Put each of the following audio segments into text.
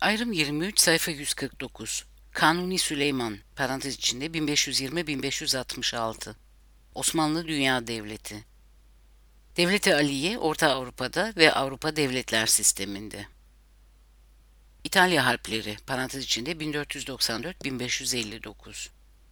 Ayrım 23 sayfa 149. Kanuni Süleyman parantez içinde 1520-1566. Osmanlı Dünya Devleti. Devleti Aliye Orta Avrupa'da ve Avrupa Devletler Sistemi'nde. İtalya Harpleri parantez içinde 1494-1559.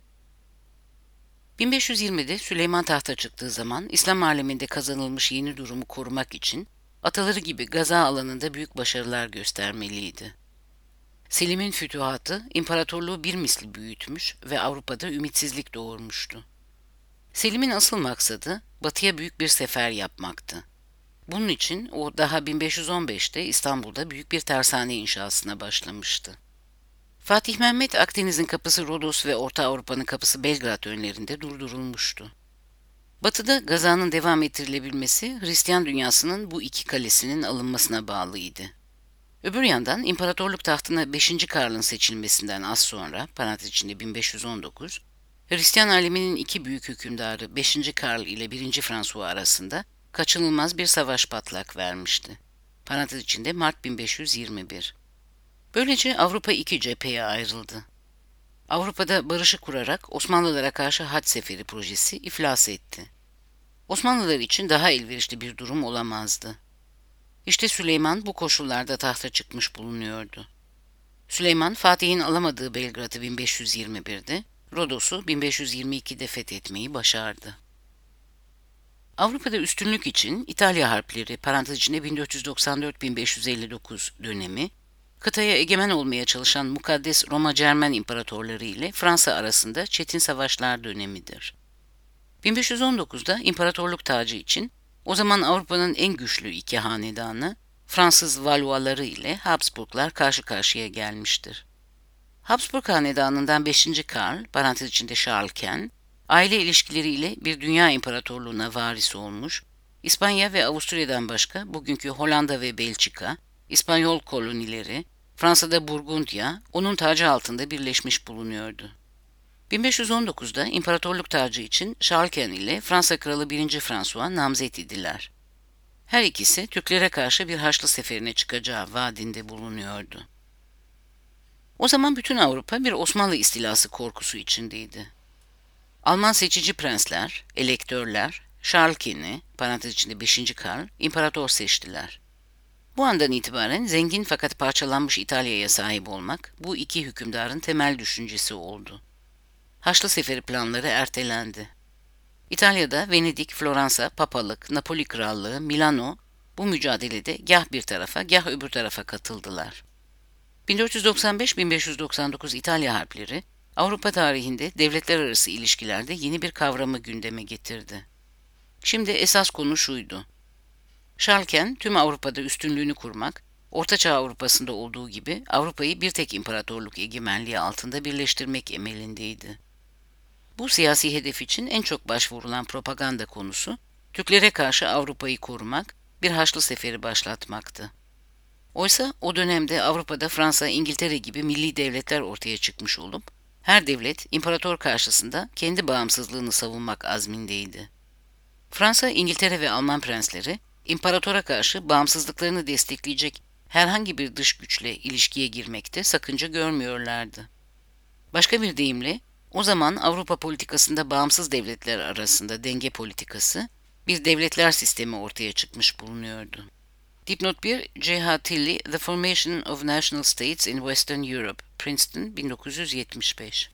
1520'de Süleyman tahta çıktığı zaman İslam aleminde kazanılmış yeni durumu korumak için ataları gibi Gaza alanında büyük başarılar göstermeliydi. Selim'in fütühatı imparatorluğu bir misli büyütmüş ve Avrupa'da ümitsizlik doğurmuştu. Selim'in asıl maksadı batıya büyük bir sefer yapmaktı. Bunun için o daha 1515'te İstanbul'da büyük bir tersane inşasına başlamıştı. Fatih Mehmet Akdeniz'in kapısı Rodos ve Orta Avrupa'nın kapısı Belgrad önlerinde durdurulmuştu. Batı'da Gaza'nın devam ettirilebilmesi Hristiyan dünyasının bu iki kalesinin alınmasına bağlıydı. Öbür yandan imparatorluk tahtına 5. Karl'ın seçilmesinden az sonra parantez içinde 1519, Hristiyan aleminin iki büyük hükümdarı 5. Karl ile 1. François arasında kaçınılmaz bir savaş patlak vermişti. Parantez içinde Mart 1521. Böylece Avrupa iki cepheye ayrıldı. Avrupa'da barışı kurarak Osmanlılara karşı haç seferi projesi iflas etti. Osmanlılar için daha elverişli bir durum olamazdı. İşte Süleyman bu koşullarda tahta çıkmış bulunuyordu. Süleyman, Fatih'in alamadığı Belgrad'ı 1521'de, Rodos'u 1522'de fethetmeyi başardı. Avrupa'da üstünlük için İtalya Harpleri parantez içinde 1494-1559 dönemi, kıtaya egemen olmaya çalışan mukaddes Roma Cermen imparatorları ile Fransa arasında çetin savaşlar dönemidir. 1519'da imparatorluk tacı için o zaman Avrupa'nın en güçlü iki hanedanı Fransız Valois'ları ile Habsburglar karşı karşıya gelmiştir. Habsburg hanedanından 5. Karl, parantez içinde Charles, aile ilişkileriyle bir dünya imparatorluğuna varis olmuş, İspanya ve Avusturya'dan başka bugünkü Hollanda ve Belçika, İspanyol kolonileri, Fransa'da Burgundiya, onun tacı altında birleşmiş bulunuyordu. 1519'da imparatorluk tacı için Charles ile Fransa Kralı 1. François namzet idiler. Her ikisi Türklere karşı bir Haçlı seferine çıkacağı vaadinde bulunuyordu. O zaman bütün Avrupa bir Osmanlı istilası korkusu içindeydi. Alman seçici prensler, elektörler, Charles parantez içinde 5. Karl, imparator seçtiler. Bu andan itibaren zengin fakat parçalanmış İtalya'ya sahip olmak bu iki hükümdarın temel düşüncesi oldu. Haçlı Seferi planları ertelendi. İtalya'da Venedik, Floransa, Papalık, Napoli Krallığı, Milano bu mücadelede gah bir tarafa gah öbür tarafa katıldılar. 1495-1599 İtalya Harpleri Avrupa tarihinde devletler arası ilişkilerde yeni bir kavramı gündeme getirdi. Şimdi esas konu şuydu. Schalken tüm Avrupa'da üstünlüğünü kurmak, Ortaçağ Avrupa'sında olduğu gibi Avrupa'yı bir tek imparatorluk egemenliği altında birleştirmek emelindeydi. Bu siyasi hedef için en çok başvurulan propaganda konusu, Türklere karşı Avrupa'yı korumak, bir Haçlı Seferi başlatmaktı. Oysa o dönemde Avrupa'da Fransa, İngiltere gibi milli devletler ortaya çıkmış olup, her devlet imparator karşısında kendi bağımsızlığını savunmak azmindeydi. Fransa, İngiltere ve Alman prensleri, imparatora karşı bağımsızlıklarını destekleyecek herhangi bir dış güçle ilişkiye girmekte sakınca görmüyorlardı. Başka bir deyimle, o zaman Avrupa politikasında bağımsız devletler arasında denge politikası, bir devletler sistemi ortaya çıkmış bulunuyordu. Dipnot 1, C.H. Tilly, The Formation of National States in Western Europe, Princeton, 1975.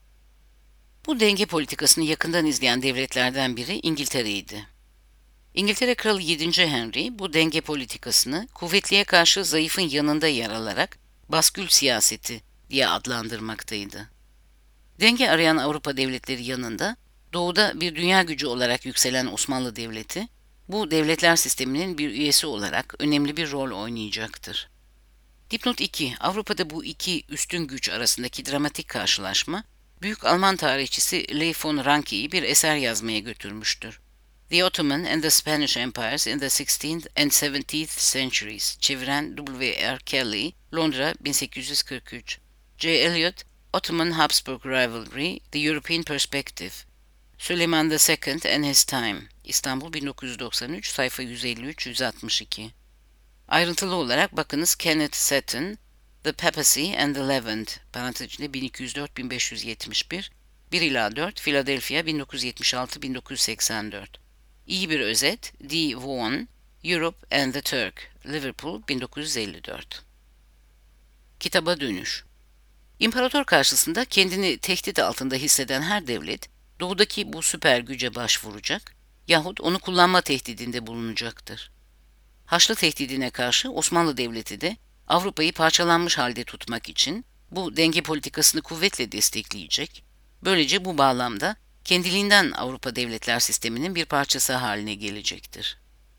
Bu denge politikasını yakından izleyen devletlerden biri İngiltere'ydi. İngiltere Kralı 7. Henry bu denge politikasını kuvvetliye karşı zayıfın yanında yer alarak baskül siyaseti diye adlandırmaktaydı. Denge arayan Avrupa devletleri yanında doğuda bir dünya gücü olarak yükselen Osmanlı Devleti, bu devletler sisteminin bir üyesi olarak önemli bir rol oynayacaktır. Dipnot 2. Avrupa'da bu iki üstün güç arasındaki dramatik karşılaşma, büyük Alman tarihçisi Leigh von Ranke'yi bir eser yazmaya götürmüştür. The Ottoman and the Spanish Empires in the 16th and 17th Centuries, çeviren W. R. Kelly, Londra, 1843. J. Eliot, Ottoman-Habsburg Rivalry, The European Perspective. Süleyman II and His Time, İstanbul 1993, sayfa 153-162. Ayrıntılı olarak bakınız Kenneth Seton, The Papacy and the Levant, parantez içinde 1204-1571, 1 ila 4, Philadelphia 1976-1984. İyi bir özet, D. Vaughan, Europe and the Turk, Liverpool 1954. Kitaba dönüş. İmparator karşısında kendini tehdit altında hisseden her devlet, doğudaki bu süper güce başvuracak yahut onu kullanma tehdidinde bulunacaktır. Haçlı tehdidine karşı Osmanlı Devleti de Avrupa'yı parçalanmış halde tutmak için bu denge politikasını kuvvetle destekleyecek, böylece bu bağlamda kendiliğinden Avrupa devletler sisteminin bir parçası haline gelecektir.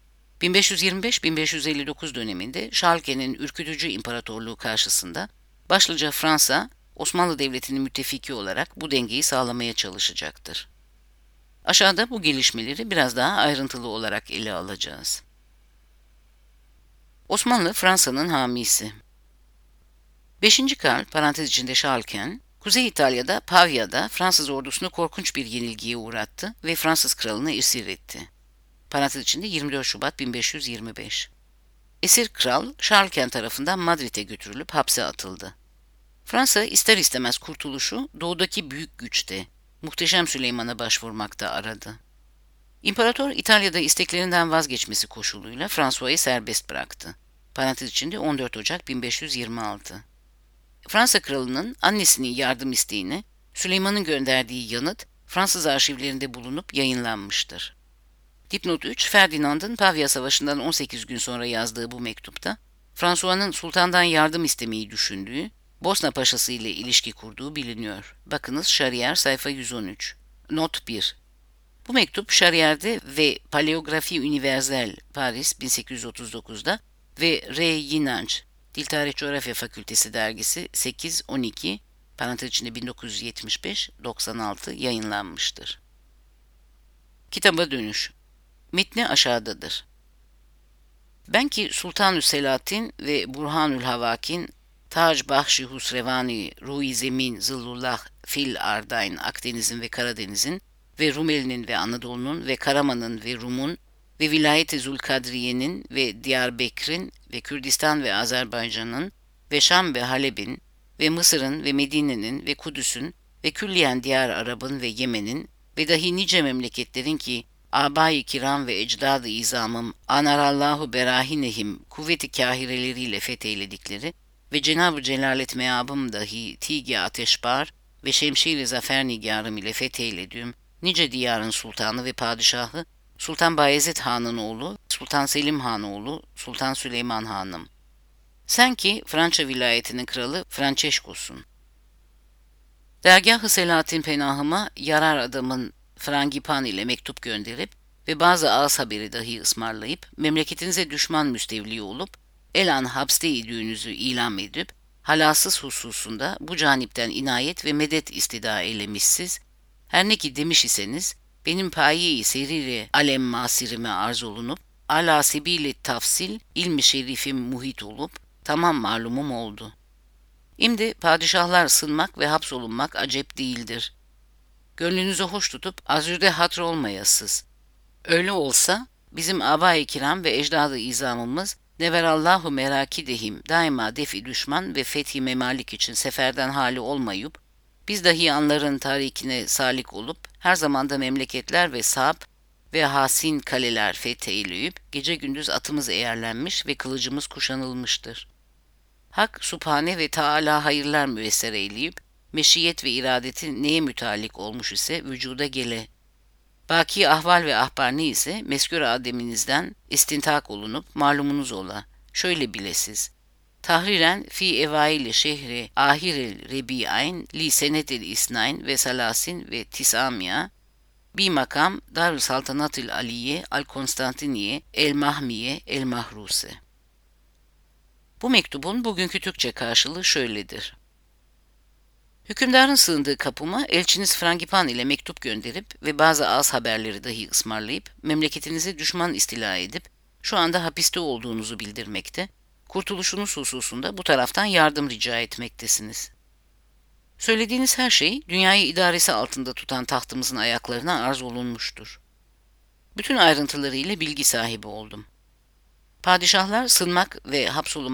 1525-1559 döneminde Schalke'nin ürkütücü imparatorluğu karşısında başlıca Fransa, Osmanlı Devleti'nin müttefiki olarak bu dengeyi sağlamaya çalışacaktır. Aşağıda bu gelişmeleri biraz daha ayrıntılı olarak ele alacağız. Osmanlı, Fransa'nın hamisi. 5. Karl, parantez içinde Schalken, Kuzey İtalya'da, Pavia'da Fransız ordusunu korkunç bir yenilgiye uğrattı ve Fransız kralını esir etti. Parantez içinde 24 Şubat 1525. Esir kral, Schalken tarafından Madrid'e götürülüp hapse atıldı. Fransa ister istemez kurtuluşu doğudaki büyük güçte, Muhteşem Süleyman'a başvurmakta aradı. İmparator İtalya'da isteklerinden vazgeçmesi koşuluyla François'ı serbest bıraktı. Parantez içinde 14 Ocak 1526. Fransa kralının annesinin yardım isteğine Süleyman'ın gönderdiği yanıt Fransız arşivlerinde bulunup yayınlanmıştır. Dipnot 3, Ferdinand'ın Pavia Savaşı'ndan 18 gün sonra yazdığı bu mektupta, François'nın sultandan yardım istemeyi düşündüğü, Bosna Paşası ile ilişki kurduğu biliniyor. Bakınız Charrière sayfa 113. Not 1. Bu mektup Charrière'de ve Paleographie Universelle Paris 1839'da ve R. Yinanç, Dil Tarih Coğrafya Fakültesi dergisi 8-12, parantez içinde 1975-96 yayınlanmıştır. Kitaba dönüş. Metni aşağıdadır. Ben ki Sultanü Selahattin ve Burhanül Havakin, Tac Bahşi Husrevani, Ruhi Zemin, Zillullah, Fil Ardayn, Akdeniz'in ve Karadeniz'in ve Rumeli'nin ve Anadolu'nun ve Karaman'ın ve Rum'un ve Vilayet-i Zulkadriye'nin ve Diyarbekir'in ve Kürdistan ve Azerbaycan'ın ve Şam ve Halep'in ve Mısır'ın ve Medine'nin ve Kudüs'ün ve külliyen diğer Arap'ın ve Yemen'in ve dahi nice memleketlerin ki Âbâ-i kiram ve ecdad-ı izamım anarallahu berahinehim kuvveti kahireleriyle fetheyledikleri ve Cenab-ı Celalet meabım dahi tig-i ateşbar ve şemşir-i zafer nigarım ile fetheylediğim nice diyarın sultanı ve padişahı Sultan Bayezid Han'ın oğlu, Sultan Selim Han oğlu, Sultan Süleyman Han'ım. Sen ki Fransa vilayetinin kralı Francesco'sun. Dergâh-ı Selahattin Penahıma yarar adamın Frangipan ile mektup gönderip ve bazı ağız haberi dahi ısmarlayıp memleketinize düşman müstevli olup elan hapste idüğünüzü ilan edip halasız hususunda bu canipten inayet ve medet istida eylemişsiz, her ne ki demiş iseniz benim paye-i seriri alem masirime arz olunup ala sebili tafsil ilmi şerifim muhit olup tamam malumum oldu. İmdi padişahlar sınmak ve hapsolunmak acep değildir. Gönlünüzü hoş tutup azürde hatır olmayasız. Öyle olsa bizim âbâ-i kiram ve ecdad-ı izamımız neverallahu merakidehim daima defi düşman ve fethi memalik için seferden hali olmayıp biz dahi anların tarikine salik olup her zamanda memleketler ve sap ve hasin kaleler fetheyleyip gece gündüz atımız eğerlenmiş ve kılıcımız kuşanılmıştır. Hak Subhane ve Teala hayırlar müesser eyleyip meşiyet ve iradeti neye mütalik olmuş ise vücuda gele. Baki ahval ve ahbar ne ise meskûr ademinizden istintak olunup malumunuz ola. Şöyle bilesiz. Tahriren fi evaili şehri ahiril rebi'ayn li senetil isnayn ve salasin ve tisamiya bi makam Darül Saltanatil Aliye al Konstantiniye el Mahmiye el Mahruse. Bu mektubun bugünkü Türkçe karşılığı şöyledir. Hükümdarın sığındığı kapıma elçiniz Frangipan ile mektup gönderip ve bazı ağız haberleri dahi ısmarlayıp memleketinizi düşman istila edip şu anda hapiste olduğunuzu bildirmekte, kurtuluşunuz hususunda bu taraftan yardım rica etmektesiniz. Söylediğiniz her şey dünyayı idaresi altında tutan tahtımızın ayaklarına arz olunmuştur. Bütün ayrıntılarıyla bilgi sahibi oldum. Padişahlar sınmak ve hapsolunmak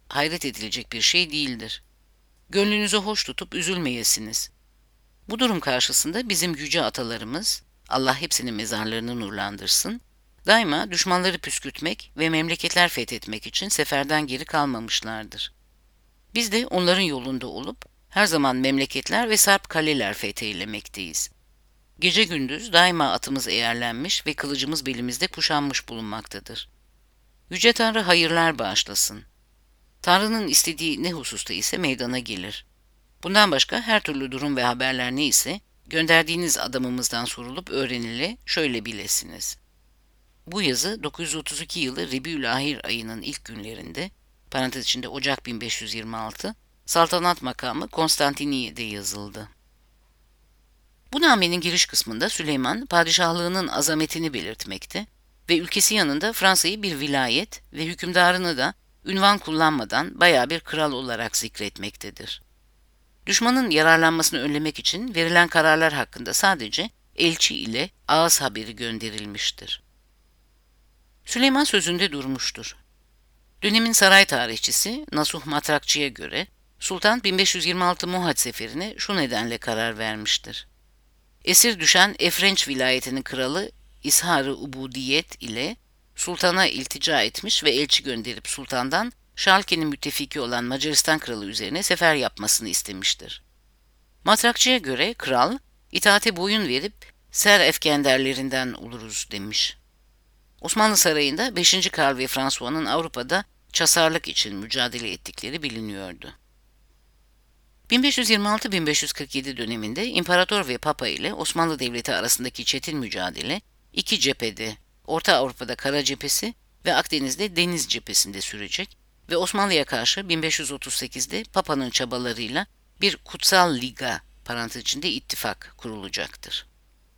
hayret edilecek bir şey değildir. Gönlünüzü hoş tutup üzülmeyesiniz. Bu durum karşısında bizim yüce atalarımız, Allah hepsinin mezarlarını nurlandırsın, daima düşmanları püskürtmek ve memleketler fethetmek için seferden geri kalmamışlardır. Biz de onların yolunda olup her zaman memleketler ve sarp kaleler fetheylemekteyiz. Gece gündüz daima atımız eğerlenmiş ve kılıcımız belimizde kuşanmış bulunmaktadır. Yüce Tanrı hayırlar bağışlasın. Tanrı'nın istediği ne hususta ise meydana gelir. Bundan başka her türlü durum ve haberler ne ise gönderdiğiniz adamımızdan sorulup öğrenile şöyle bilesiniz. Bu yazı 932 yılı Rebiülahir ayının ilk günlerinde, parantez içinde Ocak 1526, saltanat makamı Konstantiniye'de yazıldı. Bu namenin giriş kısmında Süleyman, padişahlığının azametini belirtmekte ve ülkesi yanında Fransa'yı bir vilayet ve hükümdarını da ünvan kullanmadan baya bir kral olarak zikretmektedir. Düşmanın yararlanmasını önlemek için verilen kararlar hakkında sadece elçi ile ağız haberi gönderilmiştir. Süleyman sözünde durmuştur. Dönemin saray tarihçisi Nasuh Matrakçı'ya göre Sultan 1526 Muhaç seferine şu nedenle karar vermiştir. Esir düşen Efrenç vilayetinin kralı İshar-ı Ubudiyet ile sultana iltica etmiş ve elçi gönderip sultandan Şalke'nin müttefiki olan Macaristan kralı üzerine sefer yapmasını istemiştir. Matrakçı'ya göre kral, itaate boyun verip ser efkenderlerinden oluruz demiş. Osmanlı Sarayı'nda 5. Karl ve François'nın Avrupa'da çasarlık için mücadele ettikleri biliniyordu. 1526-1547 döneminde İmparator ve Papa ile Osmanlı Devleti arasındaki çetin mücadele iki cephede, Orta Avrupa'da Kara Cephesi ve Akdeniz'de Deniz Cephesi'nde sürecek ve Osmanlı'ya karşı 1538'de Papa'nın çabalarıyla bir Kutsal Liga parantez içinde ittifak kurulacaktır.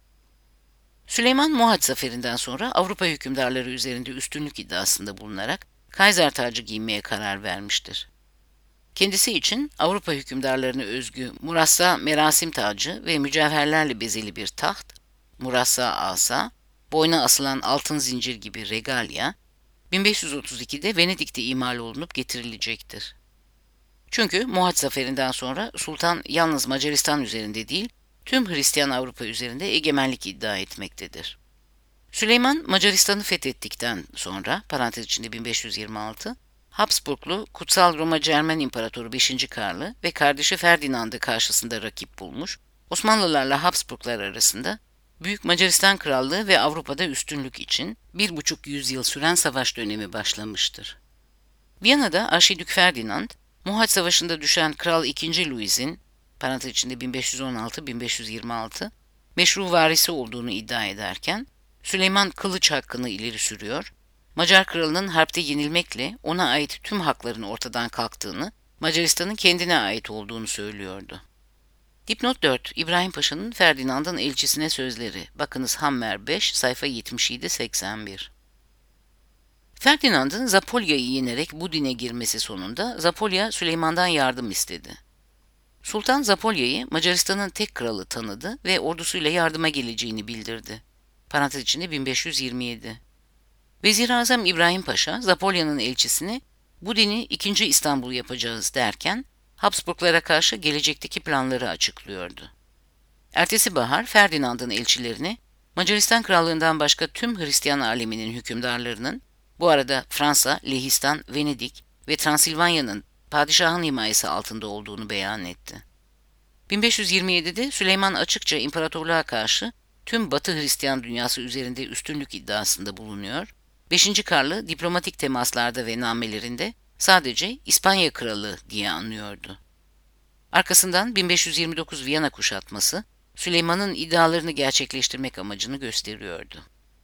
Süleyman Muhaç zaferinden sonra Avrupa hükümdarları üzerinde üstünlük iddiasında bulunarak Kaiser tacı giymeye karar vermiştir. Kendisi için Avrupa hükümdarlarına özgü murassa merasim tacı ve mücevherlerle bezeli bir taht, murassa asa, boyna asılan altın zincir gibi regalya, 1532'de Venedik'te imal olunup getirilecektir. Çünkü Muhaç zaferinden sonra Sultan yalnız Macaristan üzerinde değil, tüm Hristiyan Avrupa üzerinde egemenlik iddia etmektedir. Süleyman Macaristan'ı fethettikten sonra, parantez içinde 1526, Habsburglu Kutsal Roma Cermen İmparatoru 5. Karl'ı ve kardeşi Ferdinand'ı karşısında rakip bulmuş, Osmanlılarla Habsburglar arasında Büyük Macaristan Krallığı ve Avrupa'da üstünlük için 1,5 yüzyıl süren savaş dönemi başlamıştır. Viyana'da Arşidük Ferdinand, Muhaç Savaşı'nda düşen Kral II. Louis'in, parantez içinde 1516-1526, meşru varisi olduğunu iddia ederken, Süleyman kılıç hakkını ileri sürüyor, Macar kralının harpte yenilmekle ona ait tüm hakların ortadan kalktığını, Macaristan'ın kendine ait olduğunu söylüyordu. Dipnot 4. İbrahim Paşa'nın Ferdinand'ın elçisine sözleri. Bakınız Hammer 5, sayfa 77-81. Ferdinand'ın Zapolya'yı yenerek Budin'e girmesi sonunda Zapolya Süleyman'dan yardım istedi. Sultan Zapolya'yı Macaristan'ın tek kralı tanıdı ve ordusuyla yardıma geleceğini bildirdi. Parantez içinde 1527. Vezir-i Azam İbrahim Paşa, Zapolya'nın elçisini Budin'i 2. İstanbul yapacağız derken, Habsburglara karşı gelecekteki planları açıklıyordu. Ertesi bahar Ferdinand'ın elçilerini, Macaristan Krallığından başka tüm Hristiyan aleminin hükümdarlarının, bu arada Fransa, Lehistan, Venedik ve Transilvanya'nın padişahın himayesi altında olduğunu beyan etti. 1527'de Süleyman açıkça imparatorluğa karşı tüm Batı Hristiyan dünyası üzerinde üstünlük iddiasında bulunuyor, 5. Karl'ı diplomatik temaslarda ve namelerinde sadece İspanya Kralı diye anlıyordu. Arkasından 1529 Viyana kuşatması, Süleyman'ın iddialarını gerçekleştirmek amacını gösteriyordu.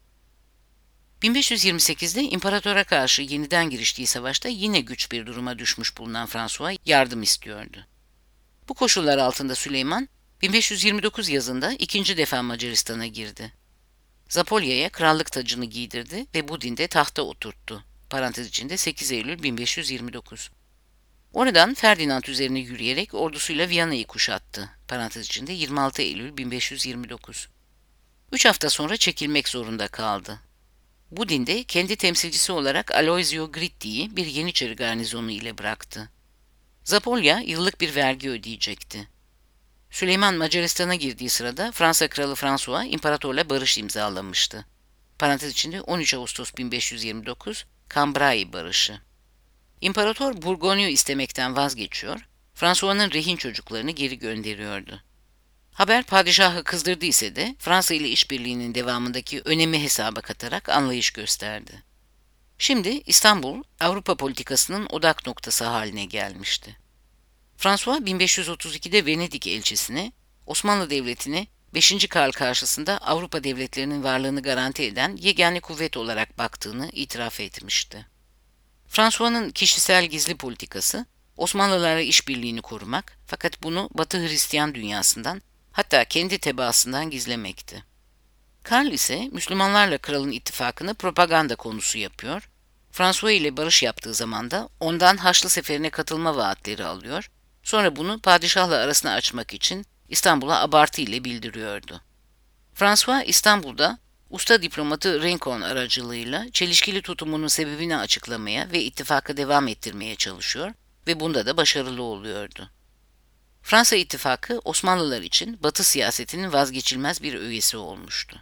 1528'de imparatora karşı yeniden giriştiği savaşta yine güç bir duruma düşmüş bulunan François yardım istiyordu. Bu koşullar altında Süleyman, 1529 yazında ikinci defa Macaristan'a girdi. Zapolya'ya krallık tacını giydirdi ve Budin'de tahta oturttu. Parantez içinde 8 Eylül 1529. Oradan Ferdinand üzerine yürüyerek ordusuyla Viyana'yı kuşattı. Parantez içinde 26 Eylül 1529. 3 hafta sonra çekilmek zorunda kaldı. Budin'de kendi temsilcisi olarak Aloisio Gritti'yi bir Yeniçeri garnizonu ile bıraktı. Zapolya yıllık bir vergi ödeyecekti. Süleyman Macaristan'a girdiği sırada Fransa Kralı François imparatorla barış imzalamıştı. Parantez içinde 13 Ağustos 1529 Cambrai Barışı. İmparator Burgonya'yı istemekten vazgeçiyor, François'ın rehin çocuklarını geri gönderiyordu. Haber padişahı kızdırdı ise de Fransa ile işbirliğinin devamındaki önemi hesaba katarak anlayış gösterdi. Şimdi İstanbul, Avrupa politikasının odak noktası haline gelmişti. François 1532'de Venedik elçisine, Osmanlı Devleti'ne 5. Karl karşısında Avrupa devletlerinin varlığını garanti eden yegane kuvvet olarak baktığını itiraf etmişti. François'ın kişisel gizli politikası, Osmanlılarla işbirliğini korumak fakat bunu Batı Hristiyan dünyasından hatta kendi tebaasından gizlemekti. Karl ise Müslümanlarla kralın ittifakını propaganda konusu yapıyor, François ile barış yaptığı zaman da ondan Haçlı Seferi'ne katılma vaatleri alıyor, sonra bunu padişahla arasını açmak için İstanbul'a abartı ile bildiriyordu. François İstanbul'da usta diplomatı Rincon aracılığıyla çelişkili tutumunun sebebini açıklamaya ve ittifakı devam ettirmeye çalışıyor ve bunda da başarılı oluyordu. Fransa ittifakı Osmanlılar için Batı siyasetinin vazgeçilmez bir öğesi olmuştu.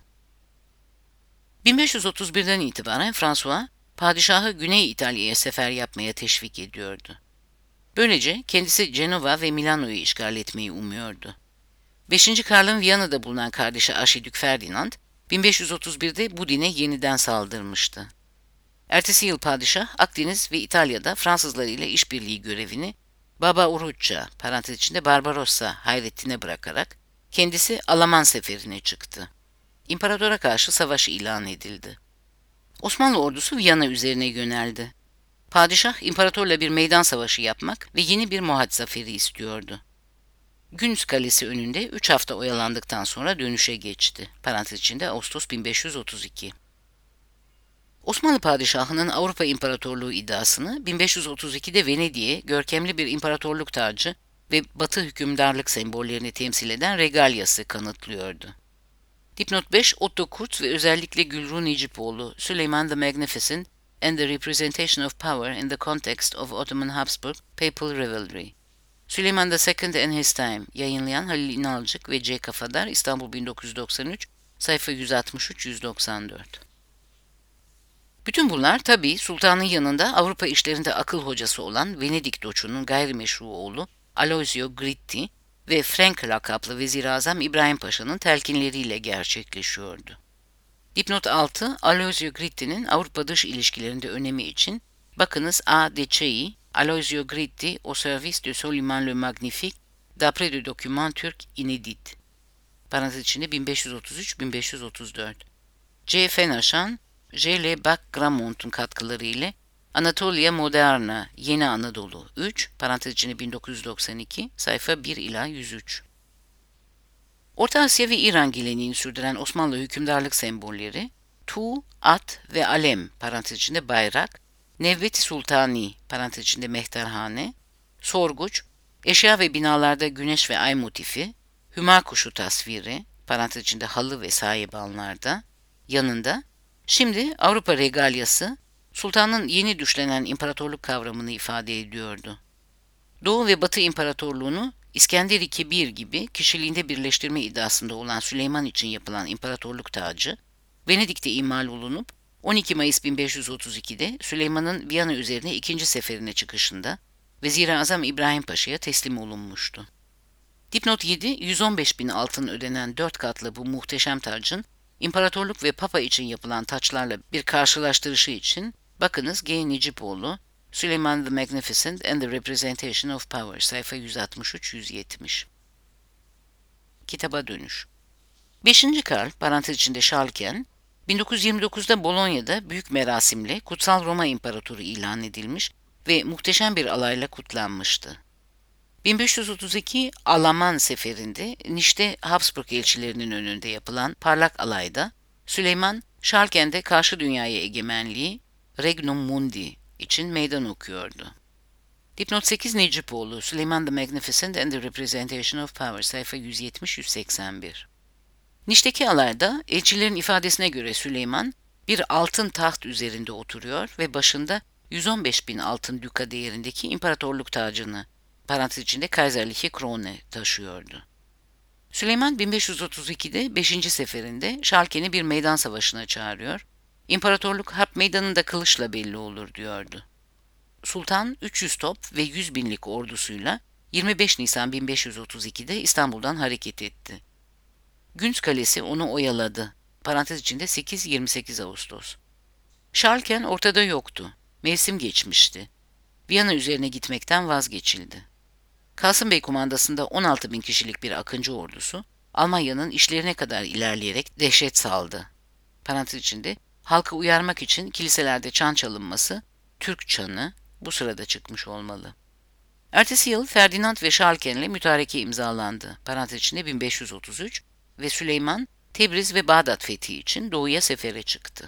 1531'den itibaren François, padişahı Güney İtalya'ya sefer yapmaya teşvik ediyordu. Böylece kendisi Cenova ve Milano'yu işgal etmeyi umuyordu. 5. Karl'ın Viyana'da bulunan kardeşi Arşidük Ferdinand, 1531'de Budin'e yeniden saldırmıştı. Ertesi yıl padişah Akdeniz ve İtalya'da Fransızlar ile işbirliği görevini Baba Urucca, parantez içinde Barbarossa Hayrettin'e bırakarak kendisi Alaman seferine çıktı. İmparatora karşı savaş ilan edildi. Osmanlı ordusu Viyana üzerine yöneldi. Padişah imparatorla bir meydan savaşı yapmak ve yeni bir Mohaç zaferi istiyordu. Güns Kalesi önünde 3 hafta oyalandıktan sonra dönüşe geçti. Parantez içinde Ağustos 1532. Osmanlı padişahının Avrupa İmparatorluğu iddiasını 1532'de Venedik'e görkemli bir imparatorluk tacı ve Batı hükümdarlık sembollerini temsil eden regalyası kanıtlıyordu. Dipnot 5, Otto Kurz ve özellikle Gülruh Necipoğlu, Süleyman the Magnificent and the Representation of Power in the Context of Ottoman Habsburg Papal Rivalry. Süleyman II and His Time, yayınlayan Halil İnalcık ve C. Kafadar, İstanbul 1993, sayfa 163-194. Bütün bunlar tabii sultanın yanında Avrupa işlerinde akıl hocası olan Venedik doçunun gayrimeşru oğlu Aloisio Gritti ve Frank lakaplı Vezir-i İbrahim Paşa'nın telkinleriyle gerçekleşiyordu. Dipnot 6, Aloisio Gritti'nin Avrupa dış ilişkilerinde önemi için bakınız A. Decei, Aloisio Gritti au service de Soliman le Magnifique d'après de documents turcs inédits. Parantez içinde 1533-1534. C. Fenaşan, J. L. Bak-Gramont'un katkıları ile Anatolia Moderna, Yeni Anadolu 3, parantez içinde 1992, sayfa 1 ila 103. Orta Asya ve İran geleneğini sürdüren Osmanlı hükümdarlık sembolleri, tu, at ve alem, parantez içinde bayrak, Nevbet-i Sultani, parantez içinde mehterhane, sorguç, eşya ve binalarda güneş ve ay motifi, hüma kuşu tasviri, parantez içinde halı ve sahibanlarda, yanında, şimdi Avrupa regalyası, sultanın yeni düşlenen imparatorluk kavramını ifade ediyordu. Doğu ve Batı İmparatorluğunu İskender II gibi kişiliğinde birleştirme iddiasında olan Süleyman için yapılan imparatorluk tacı, Venedik'te imal olunup 12 Mayıs 1532'de Süleyman'ın Viyana üzerine ikinci seferine çıkışında Vezir-i İbrahim Paşa'ya teslim olunmuştu. Dipnot 7, 115 bin altın ödenen 4 katlı bu muhteşem tacın imparatorluk ve papa için yapılan taçlarla bir karşılaştırışı için bakınız G. Necipoğlu, Süleyman the Magnificent and the Representation of Power, sayfa 163-170. Kitaba dönüş. 5. Karl, parantez içinde Şarlken, 1929'da Bolonya'da büyük merasimle Kutsal Roma İmparatoru ilan edilmiş ve muhteşem bir alayla kutlanmıştı. 1532 Alaman seferinde Niş'te Habsburg elçilerinin önünde yapılan parlak alayda Süleyman, Şarlken'de karşı dünyaya egemenliği Regnum Mundi için meydan okuyordu. Dipnot 8 Necipoğlu, Süleyman the Magnificent and the Representation of Power, sayfa 170-181. Niş'teki alayda elçilerin ifadesine göre Süleyman, Bir altın taht üzerinde oturuyor ve başında 115.000 altın duka değerindeki imparatorluk tacını, parantez içinde Kaiserliche Krone, taşıyordu. Süleyman 1532'de 5. seferinde Schalken'i bir meydan savaşına çağırıyor, İmparatorluk harp meydanında kılıçla belli olur diyordu. Sultan 300 top ve 100 binlik ordusuyla 25 Nisan 1532'de İstanbul'dan hareket etti. Günz Kalesi onu oyaladı. Parantez içinde 8-28 Ağustos. Schalken ortada yoktu. Mevsim geçmişti. Viyana üzerine gitmekten vazgeçildi. Kasım Bey kumandasında 16 bin kişilik bir Akıncı ordusu, Almanya'nın işlerine kadar ilerleyerek dehşet saldı. Parantez içinde halkı uyarmak için kiliselerde çan çalınması, Türk çanı bu sırada çıkmış olmalı. Ertesi yıl Ferdinand ve Schalken'le mütareke imzalandı. Parantez içinde 1533 ve Süleyman, Tebriz ve Bağdat fethi için doğuya sefere çıktı.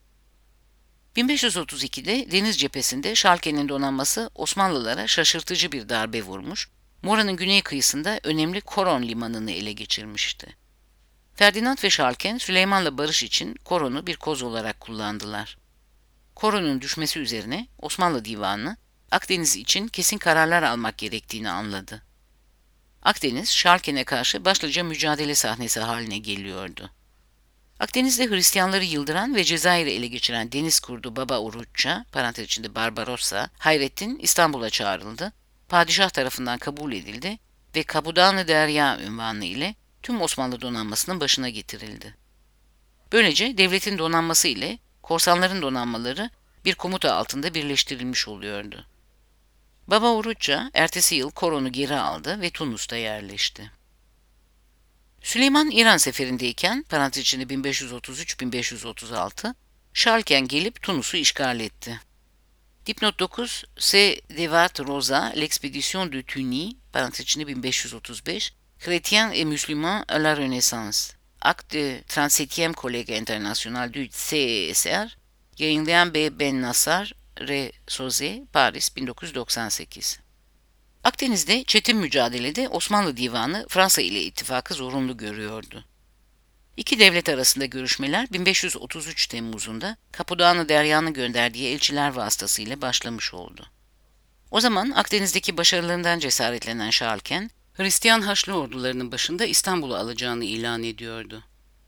1532'de deniz cephesinde Schalken'in donanması Osmanlılara şaşırtıcı bir darbe vurmuş, Mora'nın güney kıyısında önemli Koron limanını ele geçirmişti. Ferdinand ve Schalken, Süleyman'la barış için Koron'u bir koz olarak kullandılar. Koron'un düşmesi üzerine Osmanlı Divanı, Akdeniz için kesin kararlar almak gerektiğini anladı. Akdeniz, Schalken'e karşı başlıca mücadele sahnesi haline geliyordu. Akdeniz'de Hristiyanları yıldıran ve Cezayir'i ele geçiren deniz kurdu Baba Oruçça, parantez içinde Barbarossa, Hayrettin İstanbul'a çağrıldı, padişah tarafından kabul edildi ve Kabudan-ı Derya unvanı ile tüm Osmanlı donanmasının başına getirildi. Böylece devletin donanması ile korsanların donanmaları bir komuta altında birleştirilmiş oluyordu. Baba Oruçça ertesi yıl Koron'u geri aldı ve Tunus'ta yerleşti. Süleyman İran seferindeyken, parantez içinde 1533-1536, Schalken gelip Tunus'u işgal etti. Dipnot 9, C. Devat Rosa, L'Expédition de Tunis, parantez içinde 1535, Chrétiens et Musulmans à la Renaissance, Acte de 37e Collège International du CESR, yayınlayan B. Ben Nassar, R. Soze, Paris 1998. Akdeniz'de çetin mücadelede Osmanlı Divanı Fransa ile ittifakı zorunlu görüyordu. İki devlet arasında görüşmeler 1533 Temmuz'unda Kapudanı Derya'nın gönderdiği elçiler vasıtasıyla başlamış oldu. O zaman Akdeniz'deki başarılarından cesaretlenen Schalken, Hristiyan Haçlı ordularının başında İstanbul'u alacağını ilan ediyordu.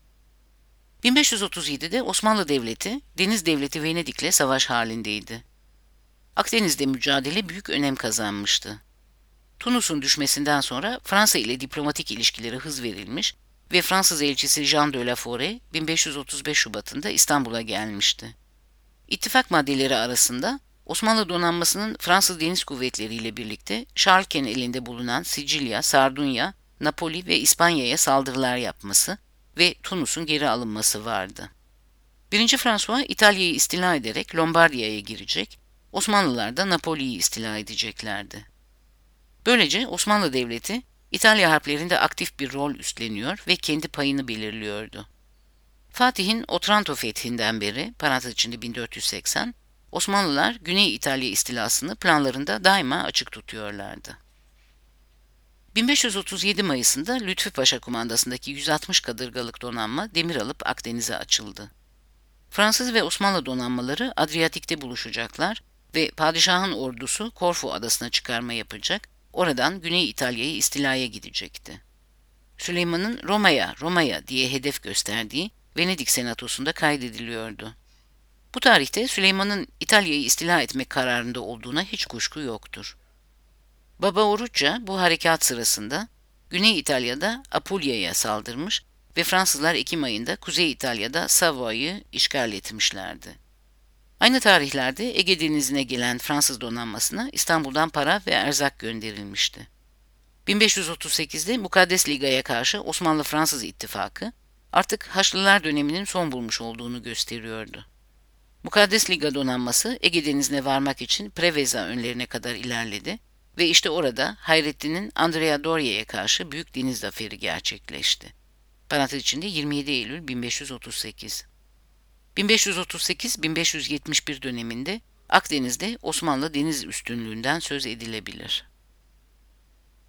1537'de Osmanlı Devleti, Deniz Devleti Venedik'le savaş halindeydi. Akdeniz'de mücadele büyük önem kazanmıştı. Tunus'un düşmesinden sonra Fransa ile diplomatik ilişkileri hız verilmiş ve Fransız elçisi Jean de la Forêt 1535 Şubat'ında İstanbul'a gelmişti. İttifak maddeleri arasında Osmanlı donanmasının Fransız Deniz Kuvvetleri ile birlikte Schalken elinde bulunan Sicilya, Sardunya, Napoli ve İspanya'ya saldırılar yapması ve Tunus'un geri alınması vardı. 1. François İtalya'yı istila ederek Lombardiya'ya girecek, Osmanlılar da Napoli'yi istila edeceklerdi. Böylece Osmanlı Devleti, İtalya harplerinde aktif bir rol üstleniyor ve kendi payını belirliyordu. Fatih'in Otranto fethinden beri, parantez içinde 1480, Osmanlılar Güney İtalya istilasını planlarında daima açık tutuyorlardı. 1537 Mayıs'ında Lütfü Paşa kumandasındaki 160 kadırgalık donanma demir alıp Akdeniz'e açıldı. Fransız ve Osmanlı donanmaları Adriyatik'te buluşacaklar ve padişahın ordusu Korfu adasına çıkarma yapacak, oradan Güney İtalya'yı istilaya gidecekti. Süleyman'ın Roma'ya diye hedef gösterdiği Venedik senatosunda kaydediliyordu. Bu tarihte Süleyman'ın İtalya'yı istila etmek kararında olduğuna hiç kuşku yoktur. Baba Oruçça bu harekat sırasında Güney İtalya'da Apulia'ya saldırmış ve Fransızlar Ekim ayında Kuzey İtalya'da Savoy'u işgal etmişlerdi. Aynı tarihlerde Ege Denizi'ne gelen Fransız donanmasına İstanbul'dan para ve erzak gönderilmişti. 1538'de Mukaddes Liga'ya karşı Osmanlı-Fransız ittifakı artık Haçlılar döneminin son bulmuş olduğunu gösteriyordu. Mukaddes Liga donanması Ege Denizi'ne varmak için Preveza önlerine kadar ilerledi ve işte orada Hayrettin'in Andrea Doria'ya karşı büyük deniz zaferi gerçekleşti. Parantez içinde 27 Eylül 1538. 1538-1571 döneminde Akdeniz'de Osmanlı deniz üstünlüğünden söz edilebilir.